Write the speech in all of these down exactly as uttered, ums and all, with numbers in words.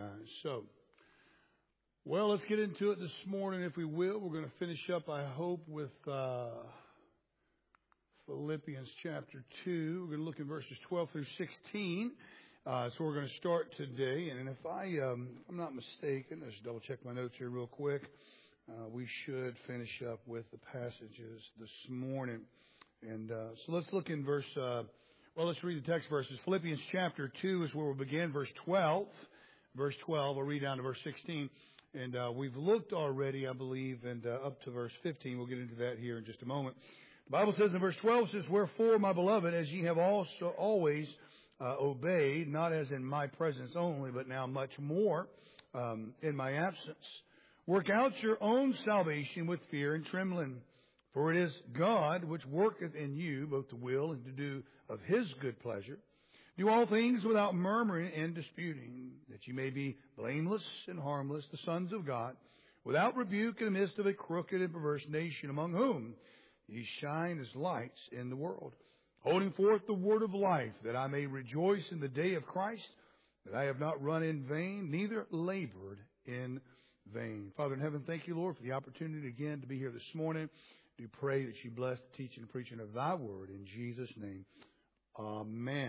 guys. So, well, let's get into it this morning, if we will. We're going to finish up, I hope, with uh, Philippians chapter two. We're going to look in verses twelve through sixteen. Uh, so we're going to start today. And if I, um, if I'm not mistaken, let's double check my notes here real quick. Uh, we should finish up with the passages this morning. And uh, so let's look in verse, uh, well, let's read the text verses. Philippians chapter two is where we'll begin, verse twelve. Verse twelve, we'll read down to verse sixteen. And uh, we've looked already, I believe, and uh, up to verse fifteen. We'll get into that here in just a moment. The Bible says in verse twelve, says, "Wherefore, my beloved, as ye have also always uh, obeyed, not as in my presence only, but now much more um, in my absence, work out your own salvation with fear and trembling. For it is God which worketh in you both to will and to do of His good pleasure. Do all things without murmuring and disputing, that you may be blameless and harmless, the sons of God, without rebuke in the midst of a crooked and perverse nation, among whom ye shine as lights in the world, holding forth the word of life, that I may rejoice in the day of Christ, that I have not run in vain, neither labored in vain." Father in heaven, thank you, Lord, for the opportunity again to be here this morning. Do pray that you bless the teaching and preaching of thy word in Jesus' name. Amen.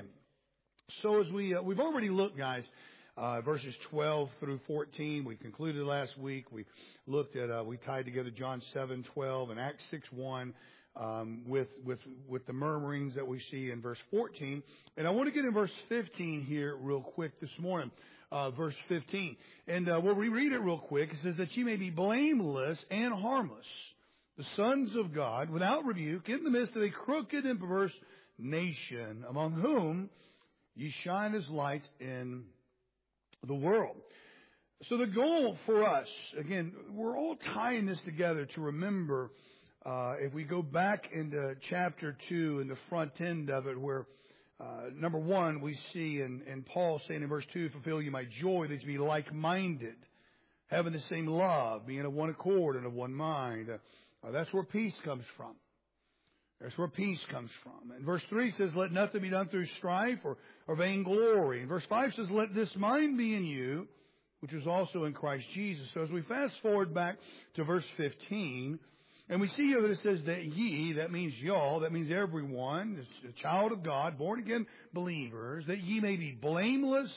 So as we, uh, we've already looked, guys, uh, verses twelve through fourteen. We concluded last week. We looked at, uh, we tied together John seven twelve and Acts six one, um, with, with, with the murmurings that we see in verse fourteen. And I want to get in verse fifteen here real quick this morning. Uh, verse fifteen. And, uh, we'll reread it real quick. It says that ye may be blameless and harmless, the sons of God, without rebuke, in the midst of a crooked and perverse nation, among whom ye shine as lights in the world. So the goal for us, again, we're all tying this together to remember, uh, if we go back into chapter two in the front end of it, where, uh, number one, we see in, in Paul saying in verse two, "Fulfill ye my joy, that ye be like-minded, having the same love, being of one accord and of one mind." Uh, Uh, that's where peace comes from. That's where peace comes from. And verse three says, "Let nothing be done through strife or, or vainglory." And verse five says, "Let this mind be in you, which was also in Christ Jesus." So as we fast forward back to verse fifteen, and we see here that it says that ye, that means y'all, that means everyone, a child of God, born again believers, that ye may be blameless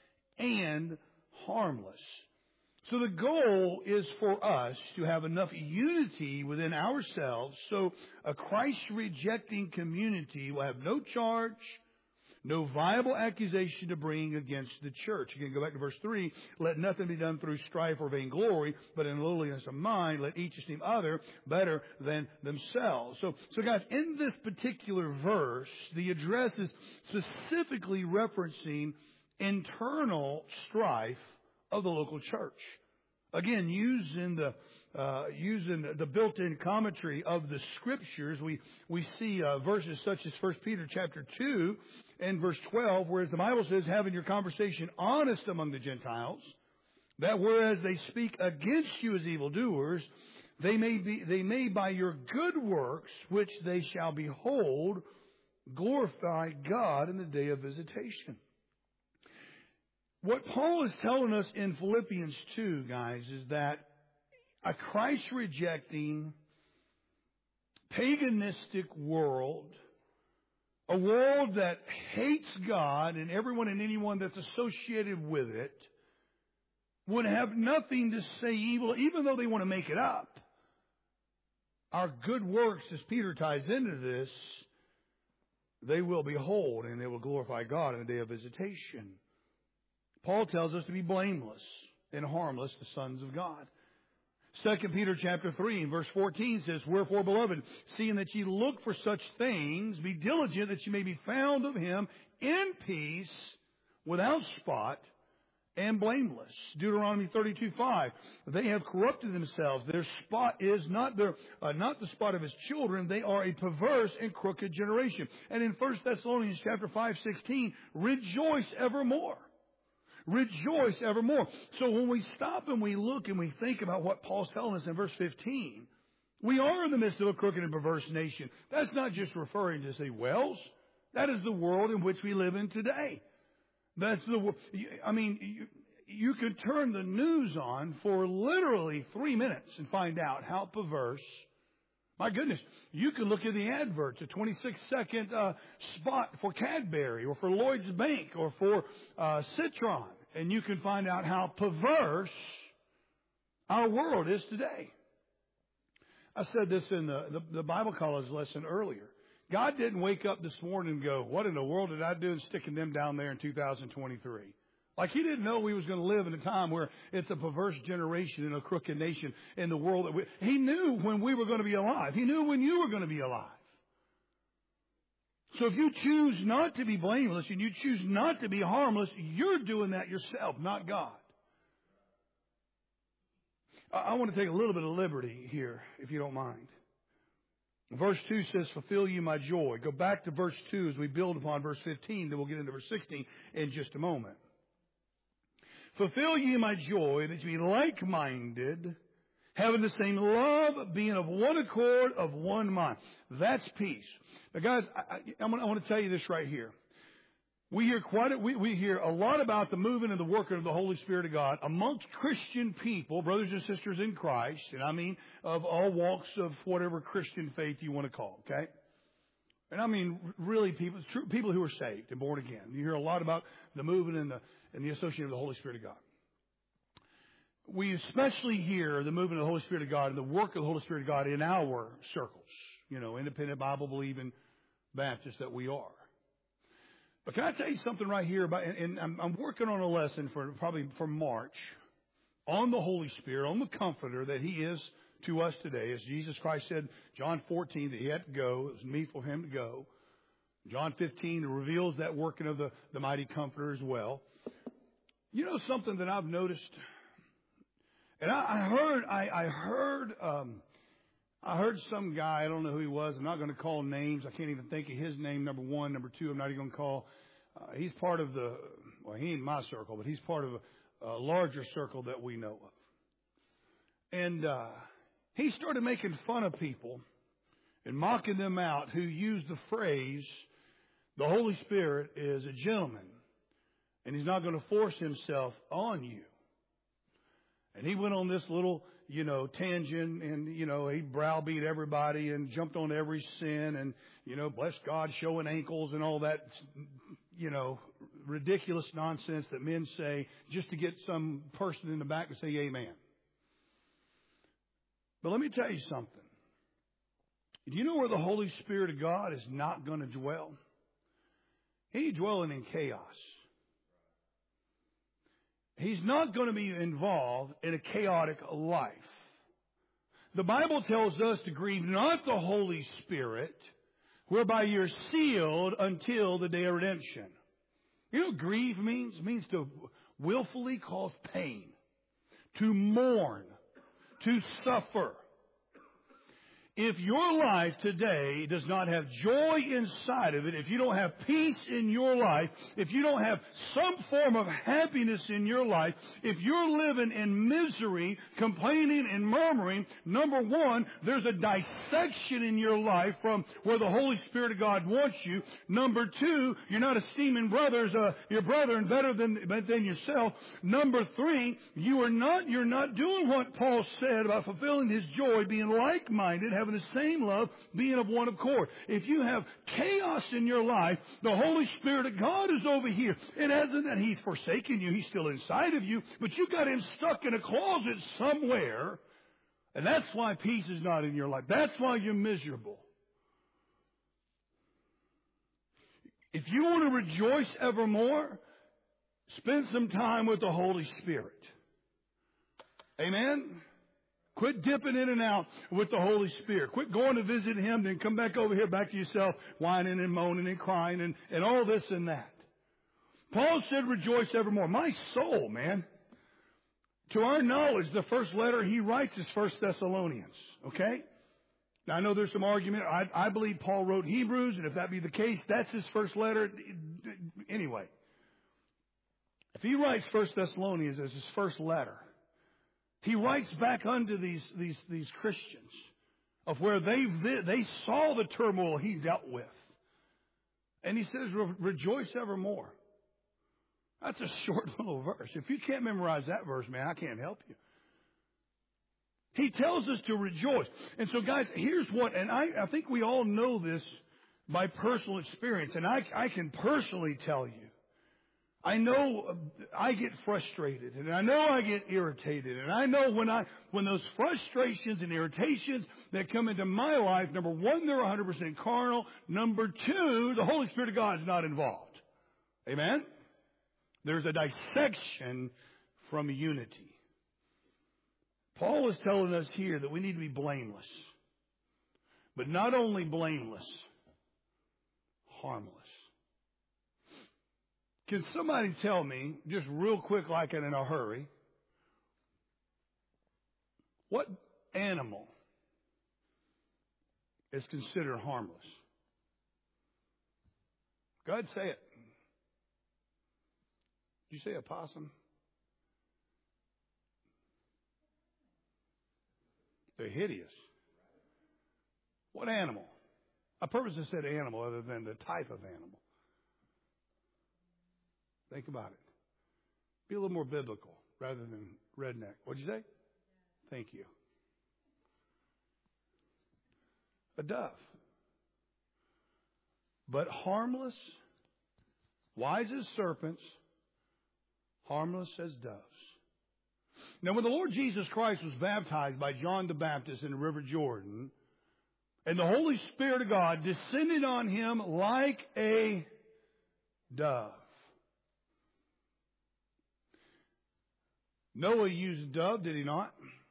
and harmless. So the goal is for us to have enough unity within ourselves so a Christ-rejecting community will have no charge, no viable accusation to bring against the church. Again, go back to verse three. "Let nothing be done through strife or vainglory, but in lowliness of mind, let each esteem other better than themselves." So, so guys, in this particular verse, the address is specifically referencing internal strife of the local church. Again, using the uh, using the built-in commentary of the Scriptures, we we see uh, verses such as First Peter chapter two and verse twelve, whereas the Bible says, "Having your conversation honest among the Gentiles, that whereas they speak against you as evildoers, they may be they may by your good works, which they shall behold, glorify God in the day of visitation." What Paul is telling us in Philippians two, guys, is that a Christ-rejecting, paganistic world, a world that hates God and everyone and anyone that's associated with it, would have nothing to say evil, even though they want to make it up. Our good works, as Peter ties into this, they will behold and they will glorify God in the day of visitation. Paul tells us to be blameless and harmless, the sons of God. Second Peter chapter three and verse fourteen says, "Wherefore, beloved, seeing that ye look for such things, be diligent that ye may be found of Him in peace, without spot, and blameless." Deuteronomy thirty-two five. "They have corrupted themselves. Their spot is not their uh, not the spot of His children. They are a perverse and crooked generation." And in First Thessalonians chapter five sixteen, "Rejoice evermore." Rejoice evermore. So when we stop and we look and we think about what Paul's telling us in verse fifteen, we are in the midst of a crooked and perverse nation. That's not just referring to, say, Wells. That is the world in which we live in today. That's the, I mean, you can turn the news on for literally three minutes and find out how perverse. My goodness, you can look at the adverts, a twenty-six second uh, spot for Cadbury or for Lloyd's Bank or for uh, Citron, and you can find out how perverse our world is today. I said this in the, the, the Bible college lesson earlier. God didn't wake up this morning and go, what in the world did I do in sticking them down there in two thousand twenty-three? Like he didn't know we was going to live in a time where it's a perverse generation and a crooked nation in the world. That we, he knew when we were going to be alive. He knew when you were going to be alive. So if you choose not to be blameless and you choose not to be harmless, you're doing that yourself, not God. I, I want to take a little bit of liberty here, if you don't mind. Verse two says, fulfill you my joy. Go back to verse two as we build upon verse fifteen. Then we'll get into verse sixteen in just a moment. Fulfill ye my joy, that you be like-minded, having the same love, being of one accord, of one mind. That's peace. Now, guys, I, I, I want to tell you this right here. We hear quite a, we, we hear a lot about the moving and the working of the Holy Spirit of God amongst Christian people, brothers and sisters in Christ, and I mean of all walks of whatever Christian faith you want to call, okay? And I mean really people, true, people who are saved and born again. You hear a lot about the moving and the and the association of the Holy Spirit of God. We especially hear the movement of the Holy Spirit of God and the work of the Holy Spirit of God in our circles, you know, independent Bible-believing Baptists that we are. But can I tell you something right here about, and, and I'm, I'm working on a lesson for probably for March on the Holy Spirit, on the Comforter that He is to us today. As Jesus Christ said, John fourteen, that He had to go. It was meet for Him to go. John fifteen reveals that working of the, the mighty Comforter as well. You know something that I've noticed, and I, I heard, I, I heard, um, I heard some guy. I don't know who he was. I'm not going to call names. I can't even think of his name. Number one, number two. I'm not even going to call. Uh, he's part of the. Well, he ain't my circle, but he's part of a, a larger circle that we know of. And uh, he started making fun of people and mocking them out who used the phrase, "The Holy Spirit is a gentleman. And He's not going to force Himself on you." And he went on this little, you know, tangent and, you know, he browbeat everybody and jumped on every sin and, you know, bless God, showing ankles and all that, you know, ridiculous nonsense that men say just to get some person in the back to say amen. But let me tell you something. Do you know where the Holy Spirit of God is not going to dwell? He ain't dwelling in chaos. He's not going to be involved in a chaotic life. The Bible tells us to grieve not the Holy Spirit, whereby you're sealed until the day of redemption. You know what grieve means? It means to willfully cause pain, to mourn, to suffer. If your life today does not have joy inside of it, if you don't have peace in your life, if you don't have some form of happiness in your life, if you're living in misery, complaining and murmuring, number one, there's a dissection in your life from where the Holy Spirit of God wants you. Number two, you're not esteeming brothers, uh, your brethren better than, than yourself. Number three, you are not, you're not doing what Paul said about fulfilling his joy, being like-minded, having the same love, being of one accord. If you have chaos in your life, the Holy Spirit of God is over here. It hasn't that He's forsaken you. He's still inside of you, but you got Him stuck in a closet somewhere, and that's why peace is not in your life. That's why you're miserable. If you want to rejoice evermore, spend some time with the Holy Spirit. Amen? Quit dipping in and out with the Holy Spirit. Quit going to visit Him, then come back over here, back to yourself, whining and moaning and crying and, and all this and that. Paul said, rejoice evermore. My soul, man. To our knowledge, the first letter he writes is First Thessalonians. Okay? Now, I know there's some argument. I, I believe Paul wrote Hebrews, and if that be the case, that's his first letter. Anyway, if he writes First Thessalonians as his first letter, he writes back unto these, these, these Christians of where they, they saw the turmoil he dealt with. And he says, rejoice evermore. That's a short little verse. If you can't memorize that verse, man, I can't help you. He tells us to rejoice. And so, guys, here's what, and I, I think we all know this by personal experience, and I, I can personally tell you. I know I get frustrated, and I know I get irritated, and I know when I when those frustrations and irritations that come into my life, number one, they're one hundred percent carnal. Number two, the Holy Spirit of God is not involved. Amen? There's a dissection from unity. Paul is telling us here that we need to be blameless. But not only blameless, harmless. Can somebody tell me, just real quick like in a hurry, what animal is considered harmless? Go ahead and say it. Did you say a possum? They're hideous. What animal? I purposely said animal other than the type of animal. Think about it. Be a little more biblical rather than redneck. What'd you say? Thank you. A dove. But harmless, wise as serpents, harmless as doves. Now, when the Lord Jesus Christ was baptized by John the Baptist in the River Jordan, and the Holy Spirit of God descended on him like a dove. Noah used a dove, did he not?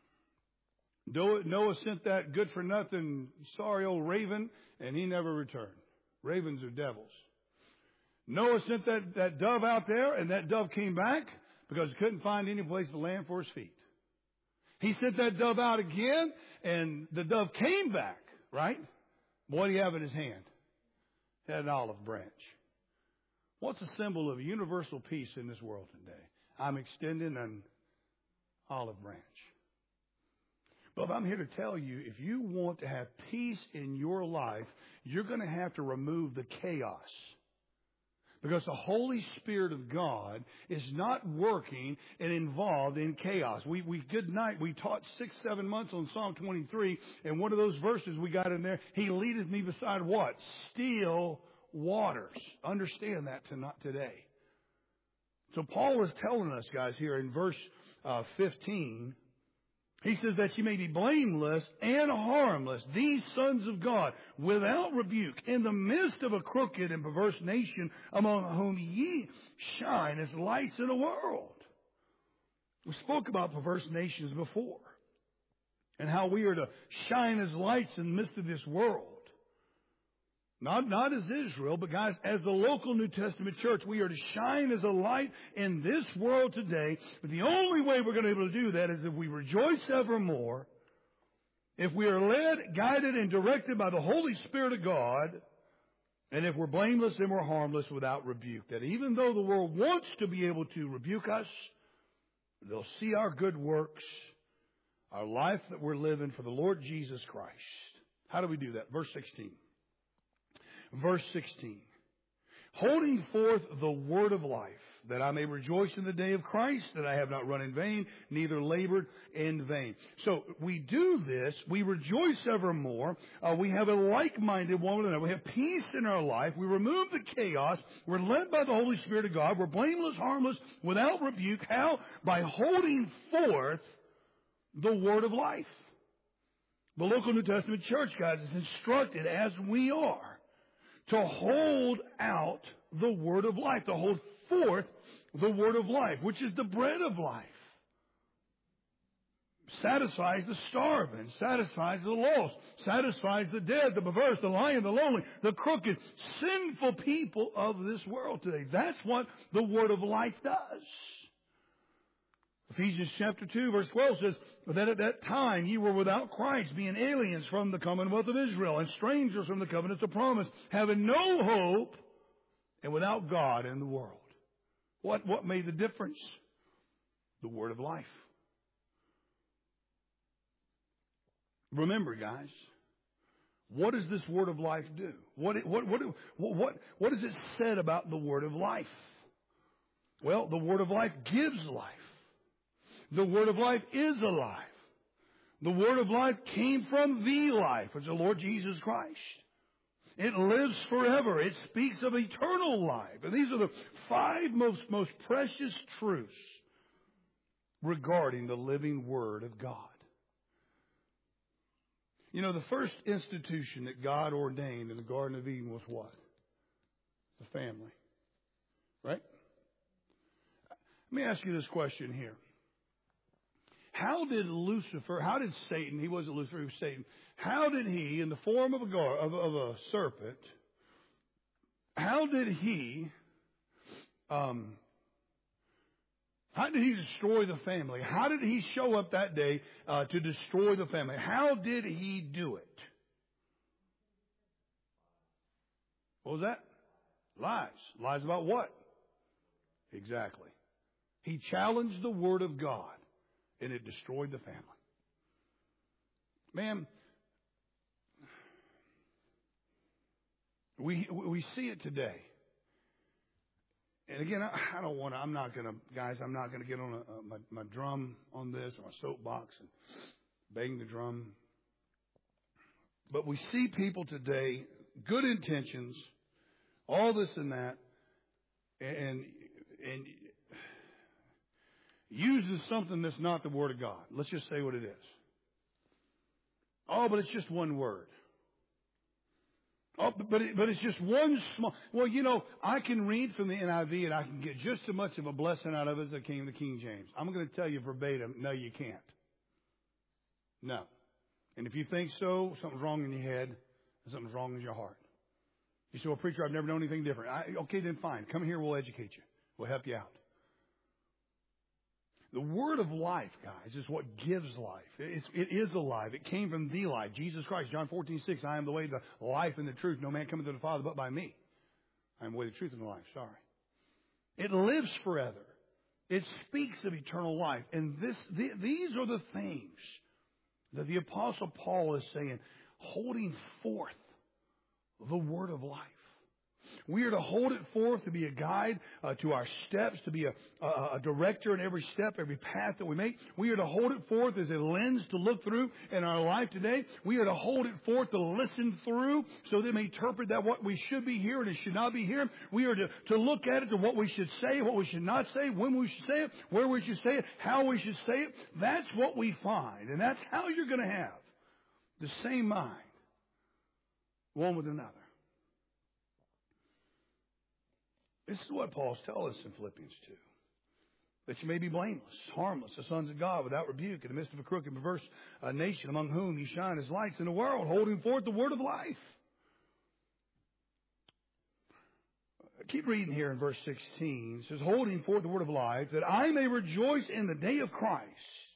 Noah sent that good-for-nothing, sorry old raven, and he never returned. Ravens are devils. Noah sent that, that dove out there, and that dove came back because he couldn't find any place to land for his feet. He sent that dove out again, and the dove came back, right? What do you have in his hand? He had an olive branch. What's a symbol of universal peace in this world today? I'm extending an olive branch. But I'm here to tell you, if you want to have peace in your life, you're going to have to remove the chaos. Because the Holy Spirit of God is not working and involved in chaos. We, we good night. We taught six, seven months on Psalm twenty-three, and one of those verses we got in there, He leadeth me beside what? Still waters. Understand that tonight, today. So Paul is telling us, guys, here in verse uh, fifteen, he says that you may be blameless and harmless, these sons of God, without rebuke, in the midst of a crooked and perverse nation, among whom ye shine as lights in the world. We spoke about perverse nations before, and how we are to shine as lights in the midst of this world. Not, not as Israel, but guys, as the local New Testament church, we are to shine as a light in this world today. But the only way we're going to be able to do that is if we rejoice evermore, if we are led, guided, and directed by the Holy Spirit of God, and if we're blameless and we're harmless without rebuke. That even though the world wants to be able to rebuke us, they'll see our good works, our life that we're living for the Lord Jesus Christ. How do we do that? Verse sixteen. Verse sixteen, holding forth the word of life, that I may rejoice in the day of Christ, that I have not run in vain, neither labored in vain. So we do this, we rejoice evermore, uh, we have a like-minded one another, we have peace in our life, we remove the chaos, we're led by the Holy Spirit of God, we're blameless, harmless, without rebuke. How? By holding forth the word of life. The local New Testament church, guys, is instructed, as we are, to hold out the word of life, to hold forth the word of life, which is the bread of life. Satisfies the starving, satisfies the lost, satisfies the dead, the perverse, the lying, the lonely, the crooked, sinful people of this world today. That's what the word of life does. Ephesians chapter two, verse twelve says, that at that time ye were without Christ, being aliens from the commonwealth of Israel, and strangers from the covenants of promise, having no hope, and without God in the world. What, what made the difference? The word of life. Remember, guys, what does this word of life do? What, what, what, what, what, what is it said about the word of life? Well, the Word of life gives life. The Word of life is alive. The Word of life came from the life, which is the Lord Jesus Christ. It lives forever. It speaks of eternal life. And these are the five most, most precious truths regarding the living Word of God. You know, the first institution that God ordained in the Garden of Eden was what? The family. Right? Let me ask you this question here. How did Lucifer, how did Satan, he wasn't Lucifer, he was Satan, how did he, in the form of a, gar, of, of a serpent, how did he, um, how did he destroy the family? How did he show up that day uh, to destroy the family? How did he do it? What was that? Lies. Lies about what? Exactly. He challenged the Word of God, and it destroyed the family. Man, we we see it today. And again, I, I don't want to, I'm not going to, guys, I'm not going to get on a, a, my, my drum on this, or my soapbox, and bang the drum. But we see people today, good intentions, all this and that, and and uses something that's not the Word of God. Let's just say what it is. Oh, but it's just one word. Oh, but it, but it's just one small. Well, you know, I can read from the N I V and I can get just as much of a blessing out of it as I can in the King James. I'm going to tell you verbatim, no, you can't. No. And if you think so, something's wrong in your head and something's wrong in your heart. You say, well, preacher, I've never known anything different. I, okay, then fine. Come here, we'll educate you. We'll help you out. The Word of life, guys, is what gives life. It's, it is alive. It came from the life. Jesus Christ, John fourteen six, I am the way, the life, and the truth. No man cometh to the Father but by me. I am the way, the truth, and the life. Sorry. It lives forever. It speaks of eternal life. And this, the, these are the things that the Apostle Paul is saying, holding forth the Word of life. We are to hold it forth to be a guide uh, to our steps, to be a, a, a director in every step, every path that we make. We are to hold it forth as a lens to look through in our life today. We are to hold it forth to listen through so that we may interpret that what we should be hearing and should not be hearing. We are to, to look at it to what we should say, what we should not say, when we should say it, where we should say it, how we should say it. That's what we find. And that's how you're going to have the same mind, one with another. This is what Paul's telling us in Philippians two. That you may be blameless, harmless, the sons of God, without rebuke, in the midst of a crooked and perverse uh, nation, among whom you shine as lights in the world, holding forth the word of life. Keep reading here in verse sixteen. It says, holding forth the word of life, that I may rejoice in the day of Christ.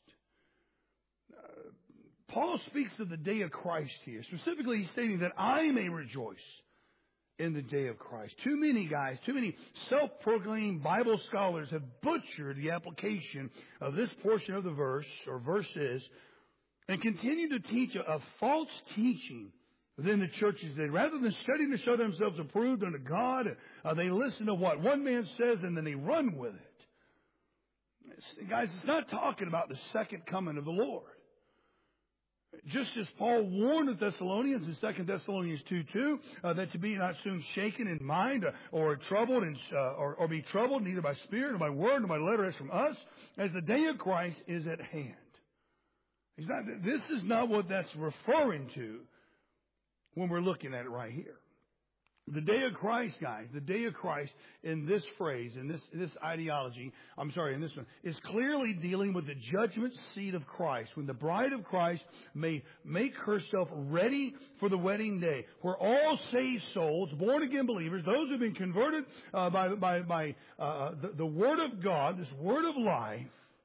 Uh, Paul speaks of the day of Christ here. Specifically, he's stating that I may rejoice in the day of Christ. Too many guys, too many self-proclaimed Bible scholars have butchered the application of this portion of the verse, or verses, and continue to teach a, a false teaching within the churches today. Rather than studying to show themselves approved unto God, uh, they listen to what one man says and then they run with it. It's, guys, it's not talking about the second coming of the Lord. Just as Paul warned the Thessalonians in Second Thessalonians two two, uh, that to be not soon shaken in mind uh, or troubled, and, uh, or, or be troubled neither by spirit nor by word nor by letter as from us, as the day of Christ is at hand. He's not, this is not what that's referring to when we're looking at it right here. The day of Christ, guys, the day of Christ in this phrase, in this, this ideology, I'm sorry, in this one, is clearly dealing with the judgment seat of Christ, when the bride of Christ may make herself ready for the wedding day, where all saved souls, born again believers, those who have been converted uh, by, by, by uh, the, the Word of God, this Word of life,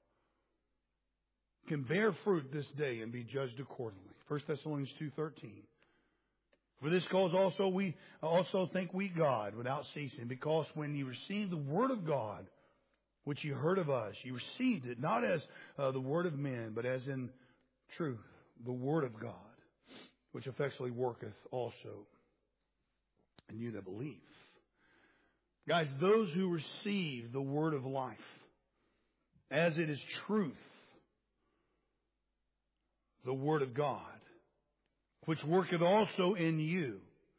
can bear fruit this day and be judged accordingly. First Thessalonians two thirteen. For this cause also we also thank we God without ceasing, because when you received the word of God, which you heard of us, you received it not as uh, the word of men, but as in truth, the word of God, which effectually worketh also in you that believe. Guys, those who receive the word of life as it is truth, the word of God, which worketh also in you.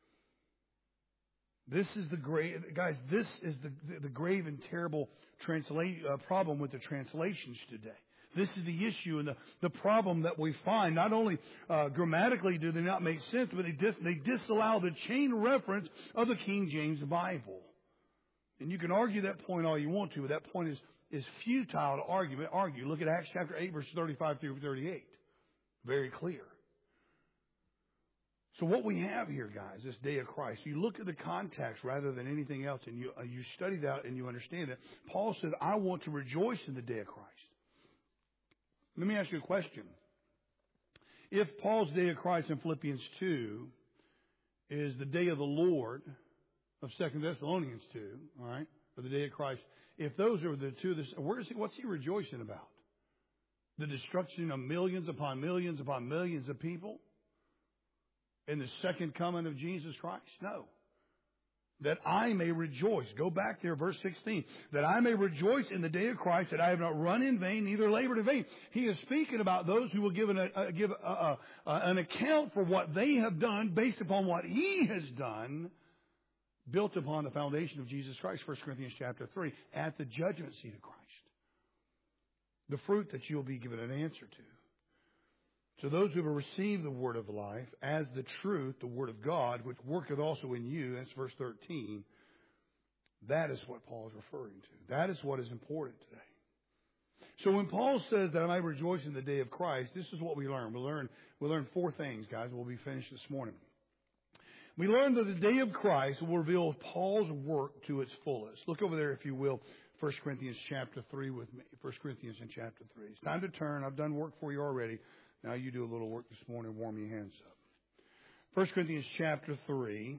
This is the grave, guys, this is the, the, the grave and terrible translate, uh, problem with the translations today. This is the issue and the, the problem that we find. Not only uh, grammatically do they not make sense, but they, dis, they disallow the chain reference of the King James Bible. And you can argue that point all you want to, but that point is, is futile to argue. argue. Look at Acts chapter eight, verses thirty-five through thirty-eight. Very clear. So what we have here, guys, this day of Christ, you look at the context rather than anything else, and you, uh, you study that and you understand it. Paul says, I want to rejoice in the day of Christ. Let me ask you a question. If Paul's day of Christ in Philippians two is the day of the Lord of Second Thessalonians two, all right, or the day of Christ, if those are the two, where is he, what's he rejoicing about? The destruction of millions upon millions upon millions of people? In the second coming of Jesus Christ? No. That I may rejoice. Go back there, verse sixteen. That I may rejoice in the day of Christ, that I have not run in vain, neither labored in vain. He is speaking about those who will give an, uh, give a, a, a, an account for what they have done based upon what He has done, built upon the foundation of Jesus Christ, First Corinthians chapter three, at the judgment seat of Christ. The fruit that you'll be given an answer to. So those who have received the word of life as the truth, the word of God, which worketh also in you, that's verse thirteen, that is what Paul is referring to. That is what is important today. So when Paul says that I might rejoice in the day of Christ, this is what we learn. We learn, we learn four things, guys. We'll be finished this morning. We learn that the day of Christ will reveal Paul's work to its fullest. Look over there, if you will, First Corinthians chapter three with me. First Corinthians in chapter three. It's time to turn. I've done work for you already. Now you do a little work this morning, warm your hands up. First Corinthians chapter three,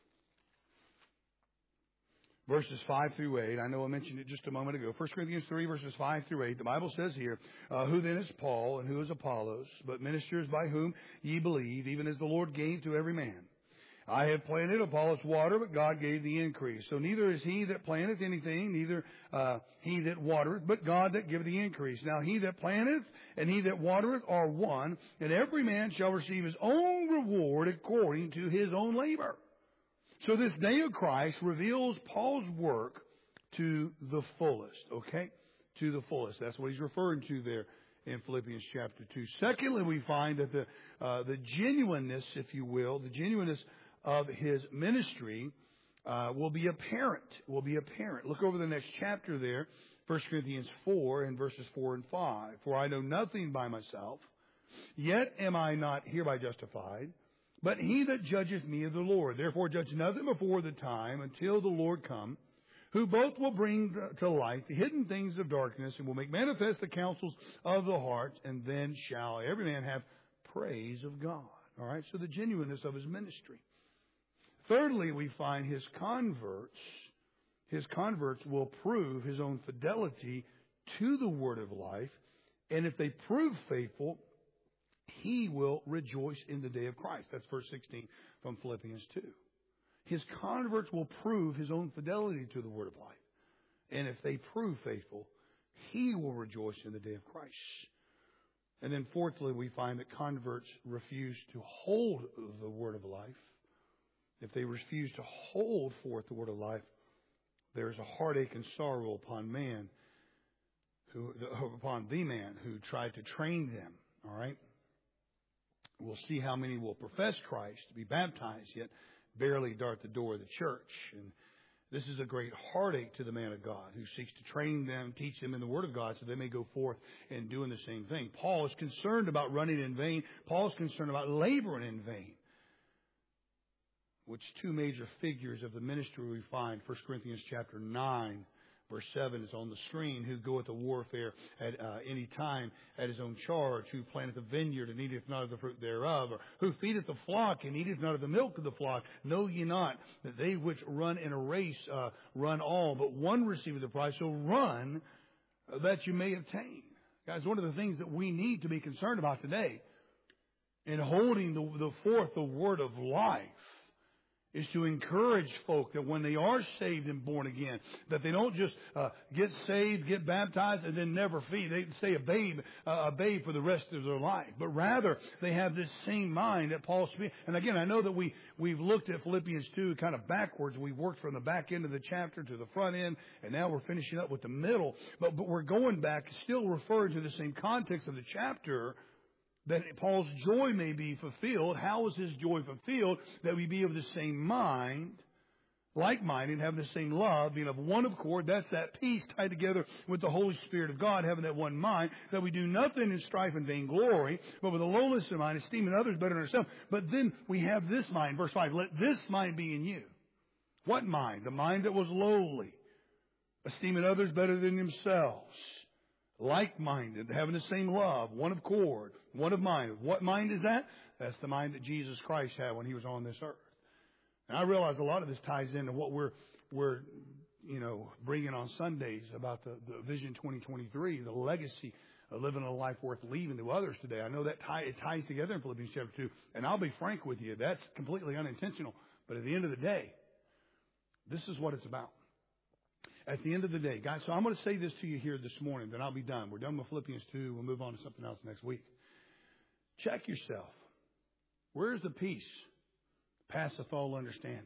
verses five through eight. I know I mentioned it just a moment ago. First Corinthians three, verses five through eight. The Bible says here, uh, who then is Paul and who is Apollos, but ministers by whom ye believe, even as the Lord gave to every man. I have planted, Apollos water, but God gave the increase. So neither is he that planteth anything, neither uh, he that watereth, but God that giveth the increase. Now he that planteth and he that watereth are one, and every man shall receive his own reward according to his own labor. So this day of Christ reveals Paul's work to the fullest, okay? To the fullest. That's what he's referring to there in Philippians chapter two. Secondly, we find that the uh, the genuineness, if you will, the genuineness of his ministry uh, will be apparent. Will be apparent. Look over the next chapter there, First Corinthians four and verses four and five. For I know nothing by myself, yet am I not hereby justified, but he that judgeth me is the Lord. Therefore judge nothing before the time until the Lord come, who both will bring to light the hidden things of darkness and will make manifest the counsels of the heart, and then shall every man have praise of God. All right, so the genuineness of his ministry. Thirdly, we find his converts, his converts will prove his own fidelity to the word of life. And if they prove faithful, he will rejoice in the day of Christ. That's verse sixteen from Philippians two. His converts will prove his own fidelity to the word of life. And if they prove faithful, he will rejoice in the day of Christ. And then fourthly, we find that converts refuse to hold the word of life. If they refuse to hold forth the word of life, there is a heartache and sorrow upon man, who upon the man who tried to train them. All right? We'll see how many will profess Christ, be baptized, yet barely dart the door of the church. And this is a great heartache to the man of God who seeks to train them, teach them in the Word of God so they may go forth and doing the same thing. Paul is concerned about running in vain. Paul is concerned about laboring in vain. Which two major figures of the ministry we find. First Corinthians chapter nine, verse seven is on the screen. Who goeth to warfare at uh, any time at his own charge. Who planteth a vineyard and eateth not of the fruit thereof. Or who feedeth the flock and eateth not of the milk of the flock. Know ye not that they which run in a race uh, run all, but one receiveth the prize. So run that you may obtain. Guys, one of the things that we need to be concerned about today in holding the, the forth the word of life is to encourage folk that when they are saved and born again, that they don't just uh, get saved, get baptized, and then never feed. They stay a babe, uh, a babe for the rest of their life. But rather, they have this same mind that Paul speaks. And again, I know that we we've looked at Philippians two kind of backwards. We've worked from the back end of the chapter to the front end, and now we're finishing up with the middle. But but we're going back, still referring to the same context of the chapter, that Paul's joy may be fulfilled. How is his joy fulfilled? That we be of the same mind, like-minded, having the same love, being of one accord. That's that peace tied together with the Holy Spirit of God, having that one mind, that we do nothing in strife and vainglory, but with a lowliness of mind, esteeming others better than ourselves. But then we have this mind, verse five, let this mind be in you. What mind? The mind that was lowly, esteeming others better than themselves. Like-minded, having the same love, one accord, one of mind. What mind is that? That's the mind that Jesus Christ had when he was on this earth. And I realize a lot of this ties into what we're, we're, you know, bringing on Sundays about the, the Vision twenty twenty-three, the legacy of living a life worth leaving to others today. I know that tie, it ties together in Philippians chapter two. And I'll be frank with you, that's completely unintentional. But at the end of the day, this is what it's about. At the end of the day, guys, so I'm going to say this to you here this morning, then I'll be done. We're done with Philippians two. We'll move on to something else next week. Check yourself. Where's the peace? Passeth all understanding.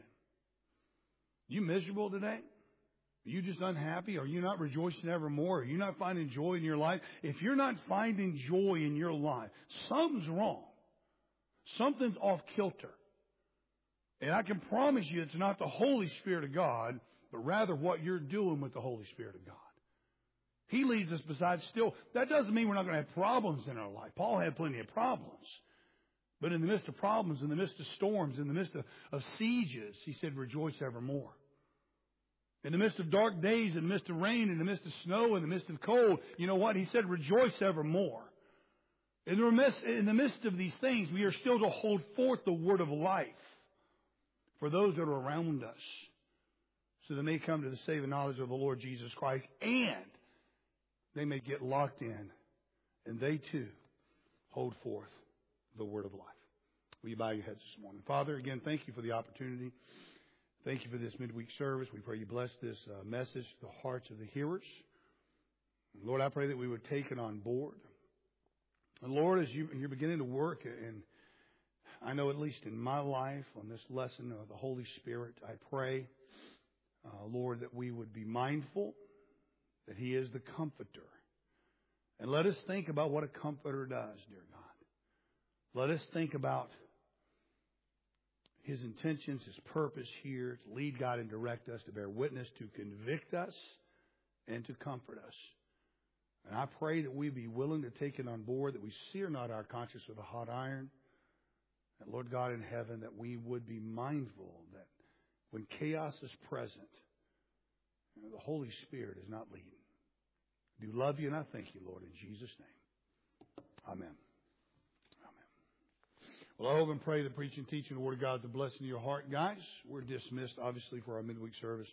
You miserable today? Are you just unhappy? Are you not rejoicing evermore? Are you not finding joy in your life? If you're not finding joy in your life, something's wrong. Something's off kilter. And I can promise you it's not the Holy Spirit of God, but rather what you're doing with the Holy Spirit of God. He leads us beside still. That doesn't mean we're not going to have problems in our life. Paul had plenty of problems. But in the midst of problems, in the midst of storms, in the midst of, of sieges, he said, rejoice evermore. In the midst of dark days, in the midst of rain, in the midst of snow, in the midst of cold, you know what? He said, rejoice evermore. In the midst, in the midst of these things, we are still to hold forth the word of life for those that are around us, so they may come to the saving knowledge of the Lord Jesus Christ, and they may get locked in, and they too hold forth the word of life. Will you bow your heads this morning? Father, again, thank you for the opportunity. Thank you for this midweek service. We pray you bless this uh, message to the hearts of the hearers. And Lord, I pray that we would take it on board. And Lord, as you, you're beginning to work, and I know at least in my life on this lesson of the Holy Spirit, I pray, uh, Lord, that we would be mindful that He is the Comforter. And let us think about what a Comforter does, dear God. Let us think about His intentions, His purpose here to lead, guide, and direct us, to bear witness, to convict us, and to comfort us. And I pray that we be willing to take it on board, that we sear not our conscience with a hot iron. And Lord God in heaven, that we would be mindful that when chaos is present, you know, the Holy Spirit is not leading. I do love you, and I thank you, Lord, in Jesus' name. Amen. Well, I hope and pray that preaching and teaching the Word of God is a blessing to your heart. Guys, we're dismissed, obviously, for our midweek service.